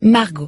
Margot.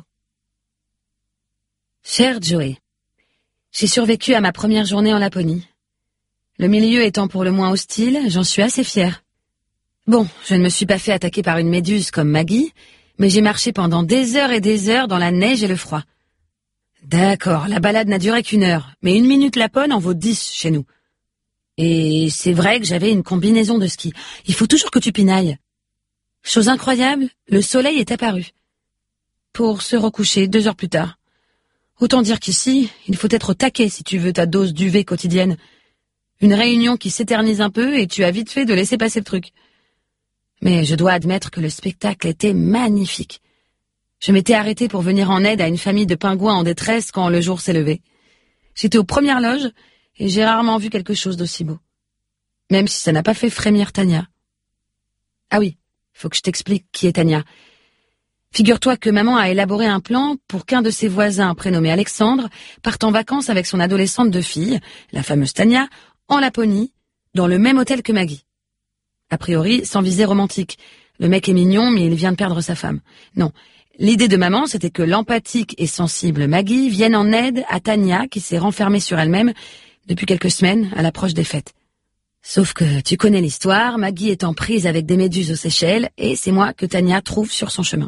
Cher Joey, j'ai survécu à ma première journée en Laponie. Le milieu étant pour le moins hostile, j'en suis assez fière. Bon, je ne me suis pas fait attaquer par une méduse comme Maggie, mais j'ai marché pendant des heures et des heures dans la neige et le froid. D'accord, la balade n'a duré qu'1 heure, mais 1 minute Lapone en vaut 10 chez nous. Et c'est vrai que j'avais une combinaison de ski. Il faut toujours que tu pinailles. Chose incroyable, le soleil est apparu. Pour se recoucher 2 heures plus tard. Autant dire qu'ici, il faut être au taquet si tu veux ta dose d'UV quotidienne. Une réunion qui s'éternise un peu et tu as vite fait de laisser passer le truc. Mais je dois admettre que le spectacle était magnifique. Je m'étais arrêtée pour venir en aide à une famille de pingouins en détresse quand le jour s'est levé. J'étais aux premières loges et j'ai rarement vu quelque chose d'aussi beau. Même si ça n'a pas fait frémir Tania. Ah oui, faut que je t'explique qui est Tania. Figure-toi que maman a élaboré un plan pour qu'un de ses voisins, prénommé Alexandre, parte en vacances avec son adolescente de fille, la fameuse Tania, en Laponie, dans le même hôtel que Maggie. A priori, sans visée romantique. Le mec est mignon, mais il vient de perdre sa femme. Non, l'idée de maman, c'était que l'empathique et sensible Maggie vienne en aide à Tania, qui s'est renfermée sur elle-même depuis quelques semaines à l'approche des fêtes. Sauf que tu connais l'histoire, Maggie est en prise avec des méduses aux Seychelles, et c'est moi que Tania trouve sur son chemin.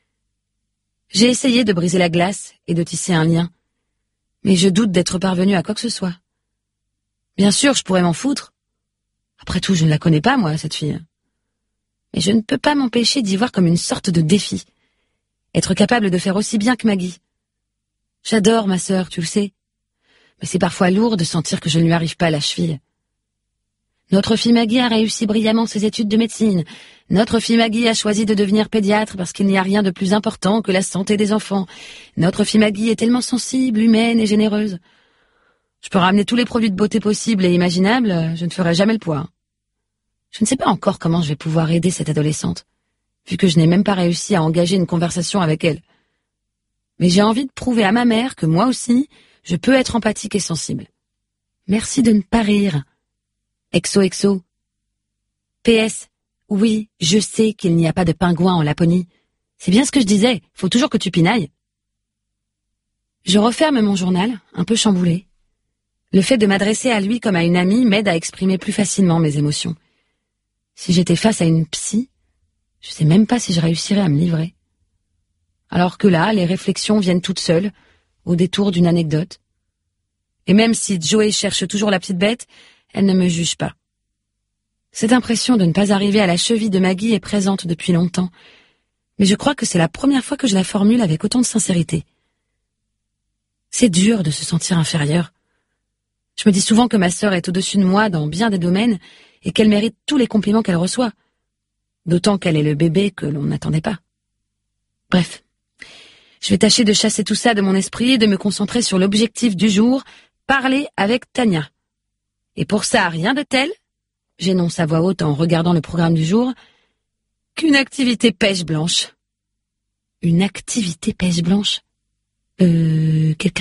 J'ai essayé de briser la glace et de tisser un lien, mais je doute d'être parvenue à quoi que ce soit. Bien sûr, je pourrais m'en foutre. Après tout, je ne la connais pas, moi, cette fille. Mais je ne peux pas m'empêcher d'y voir comme une sorte de défi. Être capable de faire aussi bien que Maggie. J'adore ma sœur, tu le sais. Mais c'est parfois lourd de sentir que je ne lui arrive pas à la cheville. Notre fille Maggie a réussi brillamment ses études de médecine. Notre fille Maggie a choisi de devenir pédiatre parce qu'il n'y a rien de plus important que la santé des enfants. Notre fille Maggie est tellement sensible, humaine et généreuse. Je peux ramener tous les produits de beauté possibles et imaginables, je ne ferai jamais le poids. Je ne sais pas encore comment je vais pouvoir aider cette adolescente, vu que je n'ai même pas réussi à engager une conversation avec elle. Mais j'ai envie de prouver à ma mère que moi aussi, je peux être empathique et sensible. Merci de ne pas rire. XOXO. PS. Oui, je sais qu'il n'y a pas de pingouins en Laponie. C'est bien ce que je disais, faut toujours que tu pinailles. Je referme mon journal, un peu chamboulé. Le fait de m'adresser à lui comme à une amie m'aide à exprimer plus facilement mes émotions. Si j'étais face à une psy, je sais même pas si je réussirais à me livrer. Alors que là, les réflexions viennent toutes seules, au détour d'une anecdote. Et même si Joey cherche toujours la petite bête, elle ne me juge pas. Cette impression de ne pas arriver à la cheville de Maggie est présente depuis longtemps, mais je crois que c'est la première fois que je la formule avec autant de sincérité. C'est dur de se sentir inférieur. Je me dis souvent que ma sœur est au-dessus de moi dans bien des domaines et qu'elle mérite tous les compliments qu'elle reçoit, d'autant qu'elle est le bébé que l'on n'attendait pas. Bref, je vais tâcher de chasser tout ça de mon esprit et de me concentrer sur l'objectif du jour, parler avec Tania. Et pour ça, rien de tel, j'énonce à voix haute en regardant le programme du jour, qu'une activité pêche blanche. Une activité pêche blanche ? Quelqu'un m'explique ?